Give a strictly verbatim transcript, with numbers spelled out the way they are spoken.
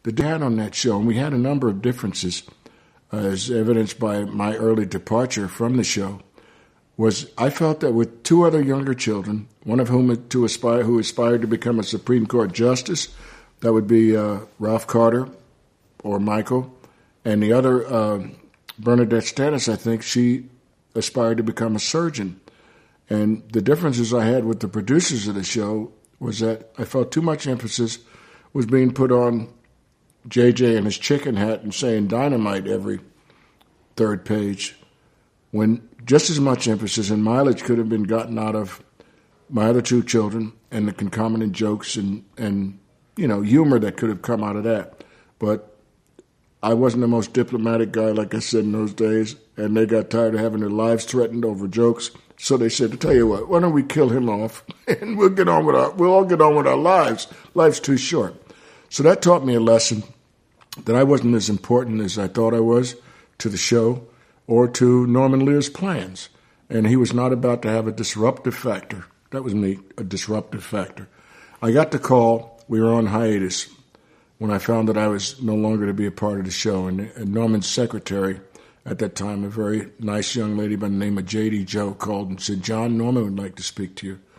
the dad on that show, and we had a number of differences, uh, as evidenced by my early departure from the show, was I felt that with two other younger children, one of whom to aspire, who aspired to become a Supreme Court justice, that would be uh, Ralph Carter or Michael, and the other, uh, Bernadette Stannis, I think, she aspired to become a surgeon. And the differences I had with the producers of the show was that I felt too much emphasis was being put on J J and his chicken hat and saying dynamite every third page, when just as much emphasis and mileage could have been gotten out of my other two children and the concomitant jokes and, and you know, humor that could have come out of that. But I wasn't the most diplomatic guy, like I said, in those days, and they got tired of having their lives threatened over jokes. So they said, to tell you what, why don't we kill him off and we'll get on with our, we'll all get on with our lives. Life's too short. So that taught me a lesson that I wasn't as important as I thought I was to the show or to Norman Lear's plans. And he was not about to have a disruptive factor. That was me, a disruptive factor. I got the call. We were on hiatus when I found that I was no longer to be a part of the show. And, and Norman's secretary at that time, a very nice young lady by the name of J D Joe, called and said, John, Norman would like to speak to you.